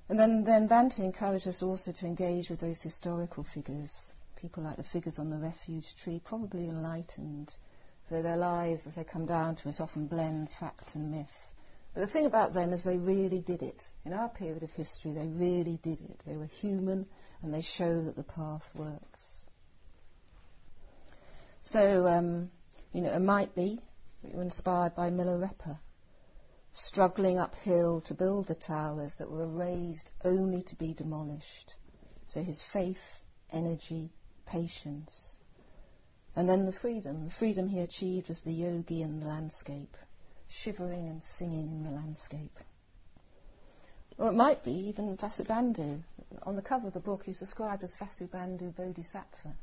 And then Bhante encouraged us also to engage with those historical figures, people like the figures on the refuge tree, probably enlightened, though their lives, as they come down to us, often blend fact and myth. But the thing about them is they really did it. In our period of history, they really did it. They were human, and they show that the path works. So, it might be that you're inspired by Milarepa, struggling uphill to build the towers that were raised only to be demolished. So his faith, energy, patience. And then the freedom he achieved as the yogi in the landscape, shivering and singing in the landscape. Or it might be even Vasubandhu. On the cover of the book he's described as Vasubandhu Bodhisattva.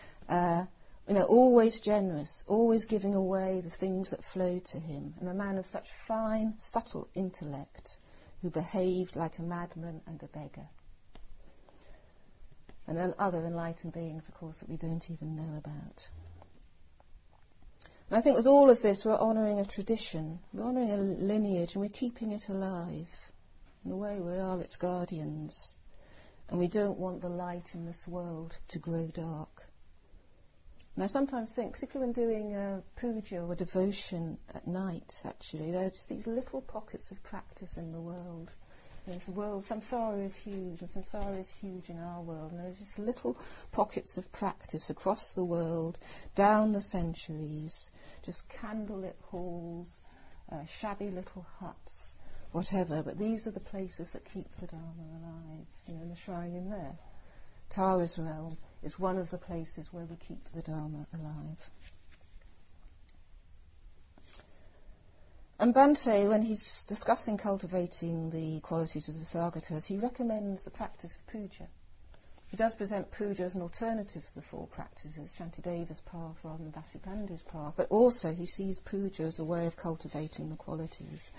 Always generous, always giving away the things that flowed to him, and a man of such fine, subtle intellect who behaved like a madman and a beggar. And then other enlightened beings, of course, that we don't even know about. And I think with all of this, we're honouring a tradition, we're honouring a lineage, and we're keeping it alive. In a way, we are its guardians. And we don't want the light in this world to grow dark. And I sometimes think, particularly when doing puja or devotion at night, actually, there are just these little pockets of practice in the world. The world, samsara is huge, and samsara is huge in our world, and there's just little pockets of practice across the world, down the centuries, just candlelit halls, shabby little huts, whatever, but these are the places that keep the Dharma alive. In the shrine in there, Tara's realm is one of the places where we keep the Dharma alive. And Bhante, when he's discussing cultivating the qualities of the Tathagatas, he recommends the practice of puja. He does present puja as an alternative to the four practices, Shantideva's path rather than Vasubandhu's path, but also he sees puja as a way of cultivating the qualities.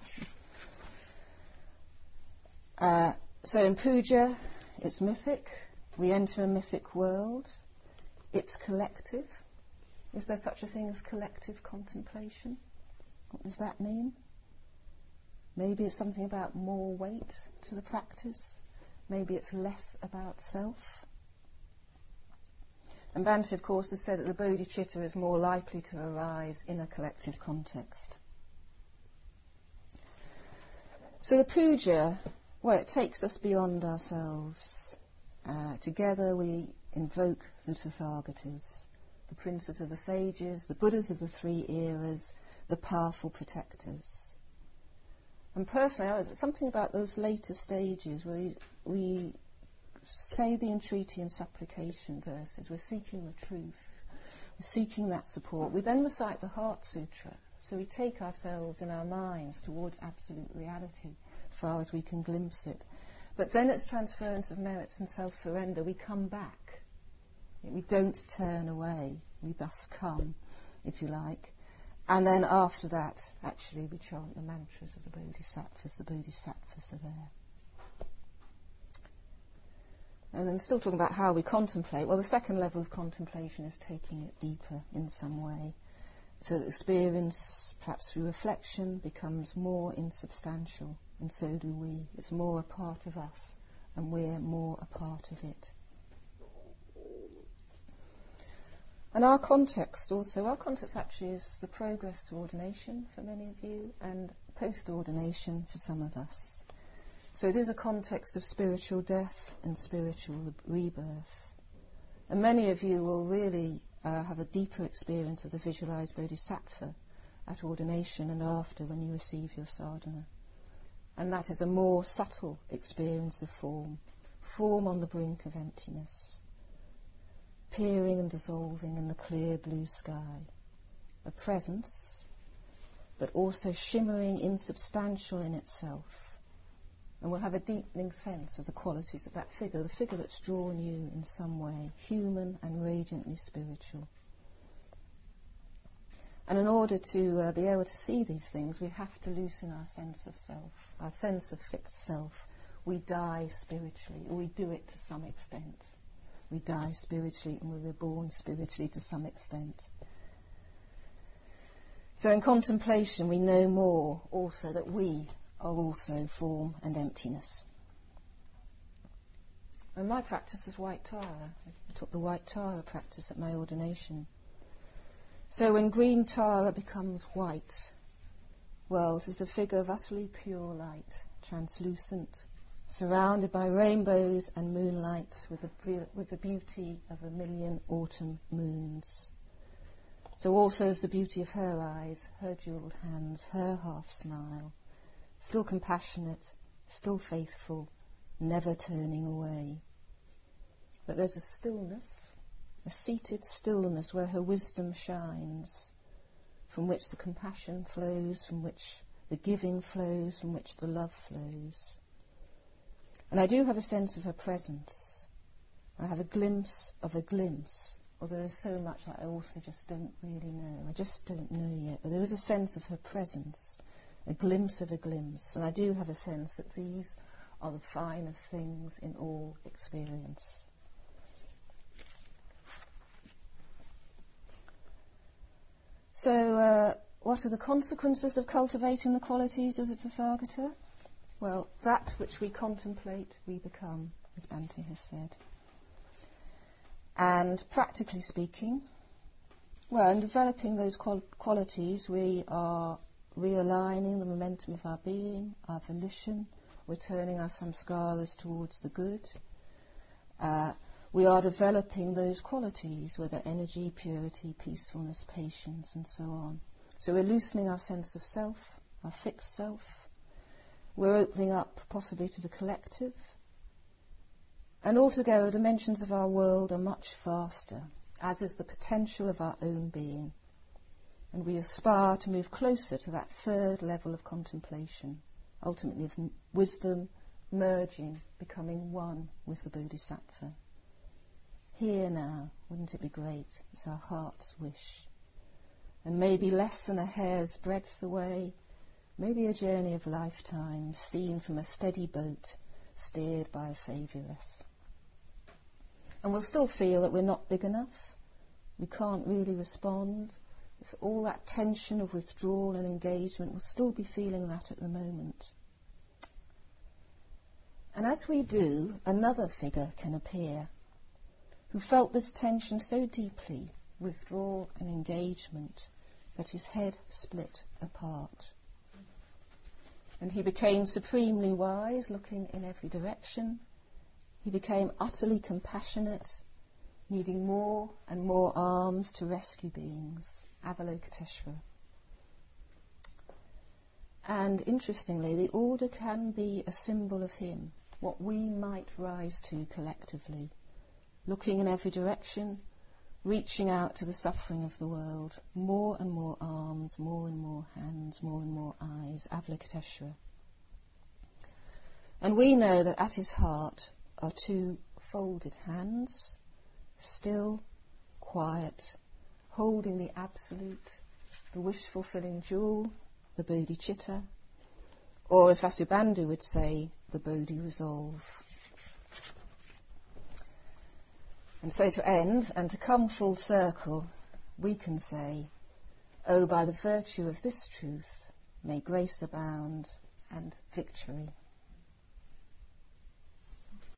So in puja, it's mythic. We enter a mythic world. It's collective. Is there such a thing as collective contemplation? What does that mean? Maybe it's something about more weight to the practice. Maybe it's less about self. And Bhante, of course, has said that the bodhicitta is more likely to arise in a collective context. So the puja, it takes us beyond ourselves. Together we invoke the Tathagatas, the princes of the sages, the Buddhas of the three eras, the powerful protectors. And personally, there's something about those later stages where we say the entreaty and supplication verses. We're seeking the truth. We're seeking that support. We then recite the Heart Sutra. So we take ourselves in our minds towards absolute reality as far as we can glimpse it. But then it's transference of merits and self-surrender. We come back. We don't turn away. We thus come, if you like. And then after that, actually, we chant the mantras of the Bodhisattvas. The Bodhisattvas are there. And then still talking about how we contemplate. Well, the second level of contemplation is taking it deeper in some way. So that experience, perhaps through reflection, becomes more insubstantial. And so do we. It's more a part of us. And we're more a part of it. And our context actually is the progress to ordination for many of you and post-ordination for some of us. So it is a context of spiritual death and spiritual rebirth. And many of you will really have a deeper experience of the visualized bodhisattva at ordination and after when you receive your sadhana. And that is a more subtle experience of form on the brink of emptiness. Peering and dissolving in the clear blue sky. A presence, but also shimmering insubstantial in itself. And we'll have a deepening sense of the qualities of that figure, the figure that's drawn you in some way, human and radiantly spiritual. And in order to be able to see these things, we have to loosen our sense of self, our sense of fixed self. We die spiritually, or we do it to some extent. We die spiritually and we're reborn spiritually to some extent. So in contemplation we know more also that we are also form and emptiness. And my practice is White Tara. I took the White Tara practice at my ordination. So when green Tara becomes white, well, this is a figure of utterly pure light, translucent, surrounded by rainbows and moonlight with the beauty of 1,000,000 autumn moons. So also is the beauty of her eyes, her jewelled hands, her half smile, still compassionate, still faithful, never turning away. But there's a stillness, a seated stillness where her wisdom shines, from which the compassion flows, from which the giving flows, from which the love flows. And I do have a sense of her presence. I have a glimpse of a glimpse, although there's so much that I also just don't really know. I just don't know yet, but there is a sense of her presence, a glimpse of a glimpse, and I do have a sense that these are the finest things in all experience. So, what are the consequences of cultivating the qualities of the Tathagata? Well, that which we contemplate, we become, as Bhante has said. And practically speaking, well, in developing those qualities, we are realigning the momentum of our being, our volition. We're turning our samskaras towards the good. We are developing those qualities, whether energy, purity, peacefulness, patience, and so on. So we're loosening our sense of self, our fixed self. We're opening up possibly to the collective. And altogether, the dimensions of our world are much vaster, as is the potential of our own being. And we aspire to move closer to that third level of contemplation, ultimately of wisdom merging, becoming one with the Bodhisattva. Here now, wouldn't it be great? It's our heart's wish. And maybe less than a hair's breadth away, maybe a journey of lifetimes seen from a steady boat steered by a saviouress. And we'll still feel that we're not big enough. We can't really respond. It's all that tension of withdrawal and engagement. We'll still be feeling that at the moment. And as we do, another figure can appear who felt this tension so deeply, withdrawal and engagement, that his head split apart. And he became supremely wise, looking in every direction. He became utterly compassionate, needing more and more arms to rescue beings. Avalokiteshvara. And interestingly, the order can be a symbol of him, what we might rise to collectively, looking in every direction, reaching out to the suffering of the world, more and more arms, more and more hands, more and more eyes, Avalokiteshvara. And we know that at his heart are two folded hands, still, quiet, holding the absolute, the wish-fulfilling jewel, the bodhicitta, or as Vasubandhu would say, the Bodhi resolve. And so to end, and to come full circle, we can say, oh, by the virtue of this truth, may grace abound and victory